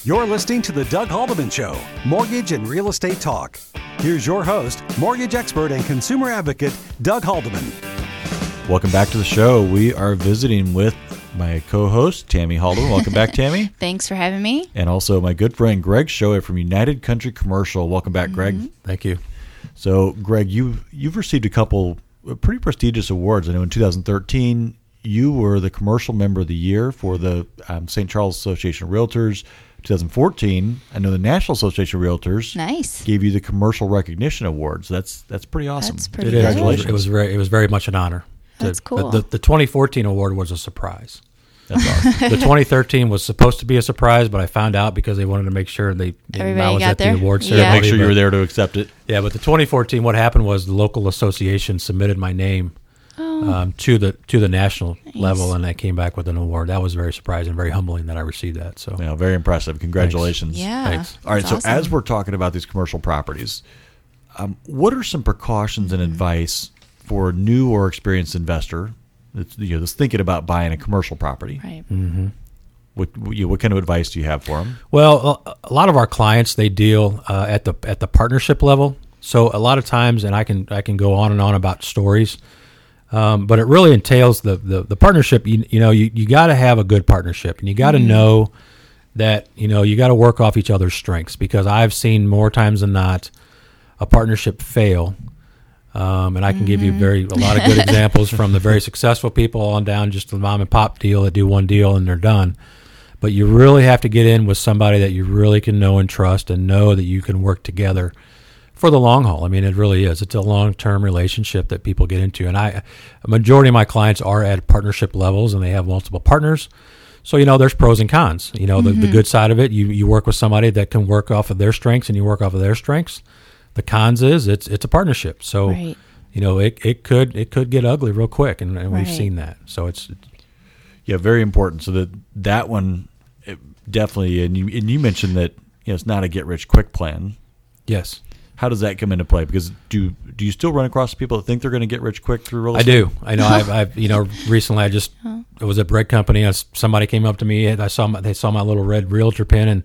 You're listening to The Doug Haldeman Show, Mortgage and Real Estate Talk. Here's your host, mortgage expert and consumer advocate, Doug Haldeman. Welcome back to the show. We are visiting with my co-host, Tammy Haldeman. Welcome back, Tammy. Thanks for having me. And also my good friend, Greg Shoei from United Country Commercial. Welcome back, Greg. Thank you. So, Greg, you've received a couple pretty prestigious awards. I know in 2013, you were the Commercial Member of the Year for the St. Charles Association of Realtors. 2014, I know the National Association of Realtors gave you the Commercial Recognition Award. So that's pretty awesome. That's pretty good. Congratulations. It was very much an honor. That's cool. The 2014 award was a surprise. That's awesome. The 2013 was supposed to be a surprise, but I found out because they wanted to make sure I was got at there. the award Yeah. ceremony. Make sure you were there to accept it. Yeah, but the 2014, what happened was the local association submitted my name to the national level, and I came back with an award. That was very surprising, very humbling that I received that. So Yeah, very impressive. Congratulations. Yeah. Thanks. All right, That's so awesome. as we're talking about these commercial properties, what are some precautions and advice for a new or experienced investor that's thinking about buying a commercial property? Right. What kind of advice do you have for them? Well, a lot of our clients, they deal at the partnership level. So a lot of times, and I can go on and on about stories, but it really entails the partnership. You got to have a good partnership, and you got to know that you got to work off each other's strengths, because I've seen more times than not a partnership fail. And I can give you a lot of good examples from the very successful people on down just the mom and pop deal that do one deal and they're done. But you really have to get in with somebody that you really can know and trust, and know that you can work together for the long haul. I mean, it really is. It's a long-term relationship that people get into. And a majority of my clients are at partnership levels, and they have multiple partners. So, there's pros and cons. The good side of it, you work with somebody that can work off of their strengths, and you work off of their strengths. The cons is it's a partnership. So, Right. it could get ugly real quick, and we've Right. seen that. So it's Very important. So that one definitely, and you mentioned that it's not a get rich quick plan. yes. How does that come into play? Because do you still run across people that think they're going to get rich quick through real I estate? do. I know. I've recently it was a bread company. Somebody came up to me, and they saw my little red realtor pin, and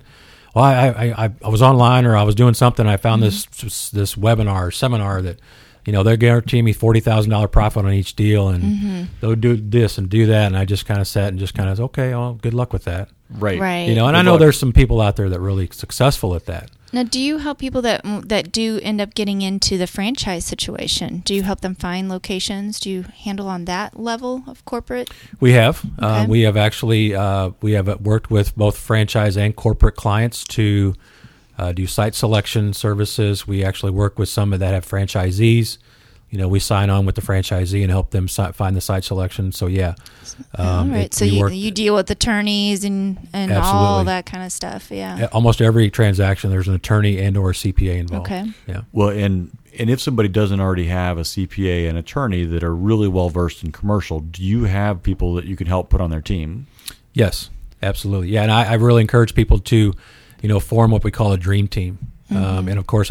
I was online, or I was doing something. And I found this webinar or seminar that they're guaranteeing me $40,000 profit on each deal, and they'll do this and do that. And I just kind of sat and just kind of okay, well, good luck with that. Right. Right. And I know there's some people out there that are really successful at that. Now, do you help people that do end up getting into the franchise situation? Do you help them find locations? Do you handle on that level of corporate? We have. Okay. We have actually worked with both franchise and corporate clients to do site selection services. We actually work with some that have franchisees. We sign on with the franchisee and help them find the site selection. So, yeah. All right. So you deal with attorneys and all Absolutely. that kind of stuff. Yeah. Almost every transaction, there's an attorney and or a CPA involved. Okay. Yeah. Well, and if somebody doesn't already have a CPA and attorney that are really well versed in commercial, do you have people that you can help put on their team? Yes, absolutely. Yeah, and I really encourage people to, form what we call a dream team. And of course,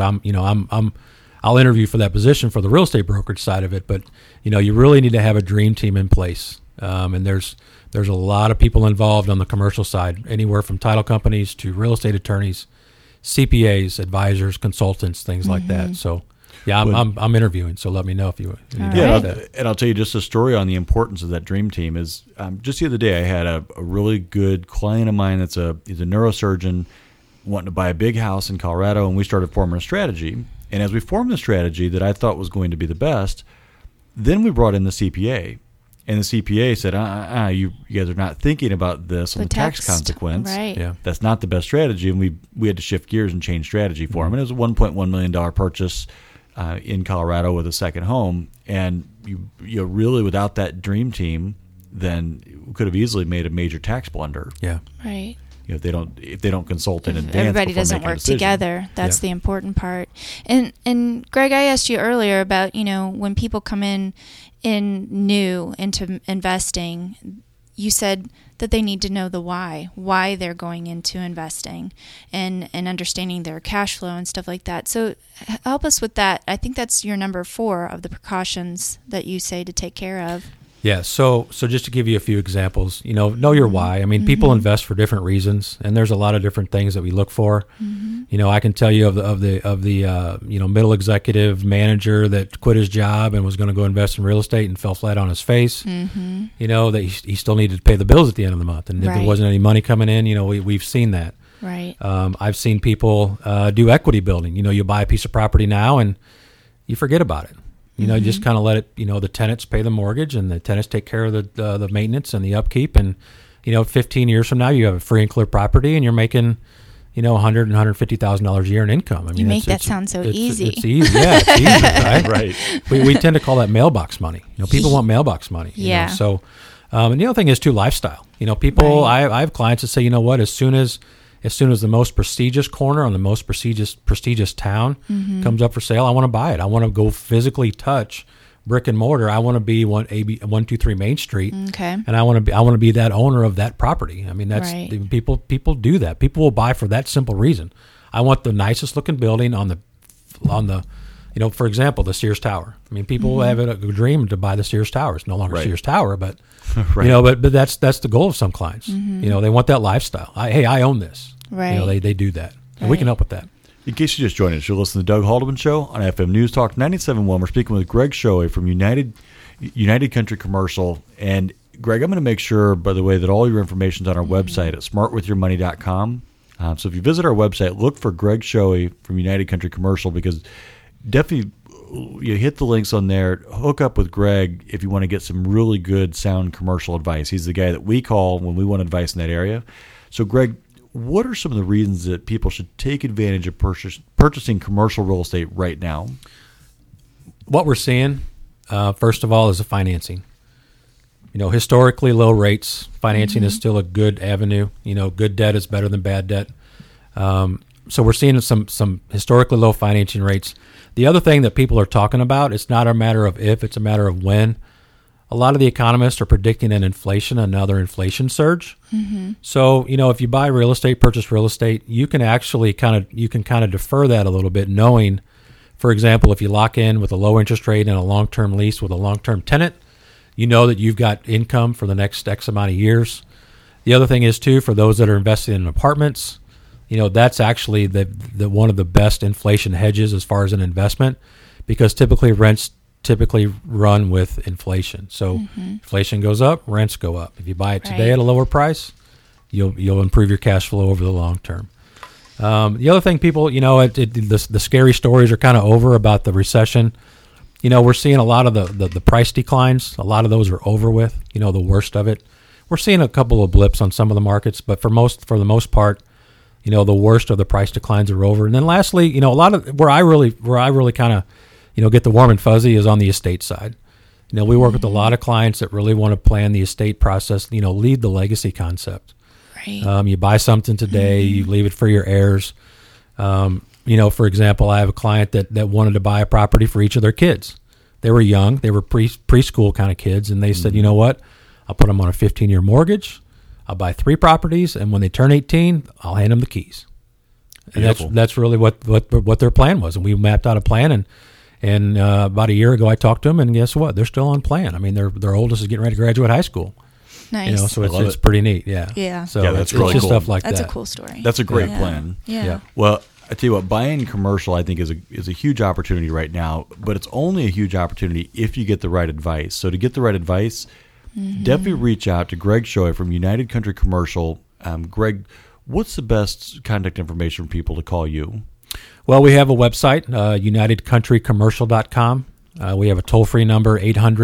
I'll interview for that position for the real estate brokerage side of it, but you really need to have a dream team in place. And there's a lot of people involved on the commercial side, anywhere from title companies to real estate attorneys, CPAs, advisors, consultants, things like that. So, yeah, I'm interviewing. So let me know if you need to Yeah, do that. and I'll tell you just a story on the importance of that dream team is just the other day I had a really good client of mine he's a neurosurgeon wanting to buy a big house in Colorado, and we started forming a strategy. And as we formed the strategy that I thought was going to be the best, then we brought in the CPA. And the CPA said, you guys are not thinking about this on the tax consequence. Right. Yeah. That's not the best strategy. And we had to shift gears and change strategy for him. And it was a $1.1 million purchase in Colorado with a second home. And you really, without that dream team, then we could have easily made a major tax blunder. Yeah. Right. If they don't consult in If advance, everybody before doesn't making a work decision. together. That's Yeah. the important part. And Greg, I asked you earlier about, when people come in new into investing, you said that they need to know the why they're going into investing and understanding their cash flow and stuff like that. So help us with that. I think that's your number 4 of the precautions that you say to take care of. Yeah. So just to give you a few examples, know your why. I mean, people invest for different reasons, and there's a lot of different things that we look for. I can tell you of the middle executive manager that quit his job and was going to go invest in real estate and fell flat on his face. That he still needed to pay the bills at the end of the month, and if there wasn't any money coming in, we've seen that. Right. I've seen people do equity building. You buy a piece of property now and you forget about it. You just kind of let it, the tenants pay the mortgage and the tenants take care of the maintenance and the upkeep. And, 15 years from now, you have a free and clear property and you're making, $100,000 and $150,000 a year in income. I mean, you make that sound so easy. It's easy. Yeah, it's easy, right? Right. We tend to call that mailbox money. People want mailbox money. Yeah. So, and the other thing is too, lifestyle. People, Right. I have clients that say, you know what, as soon as the most prestigious corner on the most prestigious town comes up for sale, I want to buy it. I want to go physically touch brick and mortar. I want to be 123 Main Street, Okay. and I want to be that owner of that property. I mean, that's Right. people do that. People will buy for that simple reason. I want the nicest looking building on the for example, the Sears Tower. I mean, people have a dream to buy the Sears Tower. It's no longer Right. Sears Tower, but Right. but that's the goal of some clients. They want that lifestyle. I own this. Right. They do that, and we can Right. help with that. In case you just joined us, you're listening to Doug Haldeman Show on FM News Talk 97.1. We're speaking with Greg Schoey from United Country Commercial. And Greg, I'm going to make sure, by the way, that all your information is on our website at smartwithyourmoney.com. So if you visit our website, look for Greg Schoey from United Country Commercial, because definitely you hit the links on there. Hook up with Greg if you want to get some really good sound commercial advice. He's the guy that we call when we want advice in that area. So Greg, what are some of the reasons that people should take advantage of purchasing commercial real estate right now? What we're seeing, first of all, is the financing. Historically low rates. Financing is still a good avenue. Good debt is better than bad debt. So we're seeing some historically low financing rates. The other thing that people are talking about, it's not a matter of if, it's a matter of when. A lot of the economists are predicting another inflation surge. So, if you buy real estate, purchase real estate, you can actually kind of defer that a little bit, knowing, for example, if you lock in with a low interest rate and a long-term lease with a long-term tenant, you know that you've got income for the next X amount of years. The other thing is, too, for those that are invested in apartments, that's actually the one of the best inflation hedges as far as an investment, because typically rents run with inflation. So inflation goes up, rents go up. If you buy it today Right. at a lower price, you'll improve your cash flow over the long term. The other thing, people, the scary stories are kind of over about the recession. We're seeing a lot of the price declines. A lot of those are over with. The worst of it. We're seeing a couple of blips on some of the markets, but for the most part, the worst of the price declines are over. And then lastly, a lot of where I really kind of get the warm and fuzzy is on the estate side. We work with a lot of clients that really want to plan the estate process, lead the legacy concept. Right. You buy something today, you leave it for your heirs. For example, I have a client that wanted to buy a property for each of their kids. They were young, they were preschool kind of kids, and they said, you know what, I'll put them on a 15-year mortgage, I'll buy 3 properties, and when they turn 18, I'll hand them the keys. And that's really what their plan was. And we mapped out a plan, and about a year ago, I talked to them, and guess what? They're still on plan. I mean, their oldest is getting ready to graduate high school. Nice. So it's pretty neat. Yeah. Yeah. So Yeah, that's it's really just cool. stuff like That's that. a cool story. That's a great Yeah. plan. Yeah. Yeah. Well, I tell you what, buying commercial, I think, is a huge opportunity right now, but it's only a huge opportunity if you get the right advice. So to get the right advice, definitely reach out to Greg Schoey from United Country Commercial. Greg, what's the best contact information for people to call you? Well, we have a website, unitedcountrycommercial.com. We have a toll-free number,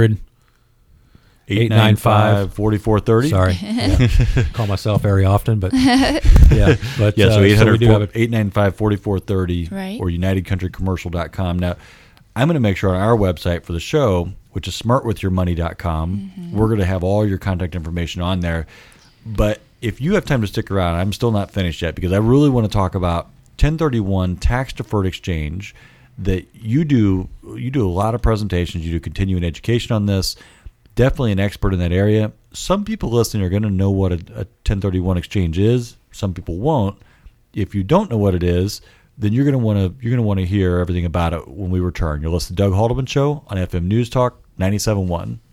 800-895-4430. Sorry. Yeah. Call myself very often, but yeah. But Yeah, so we do have 895-4430 Right. or unitedcountrycommercial.com. Now, I'm going to make sure on our website for the show, which is smartwithyourmoney.com, we're going to have all your contact information on there. But if you have time to stick around, I'm still not finished yet, because I really want to talk about 1031 tax-deferred exchange. That you do a lot of presentations, you do continuing education on this, definitely an expert in that area. Some people listening are going to know what a 1031 exchange is. Some people won't. If you don't know what it is, then you're going to want to hear everything about it when we return. You'll listen to Doug Haldeman Show on FM News Talk 97.1.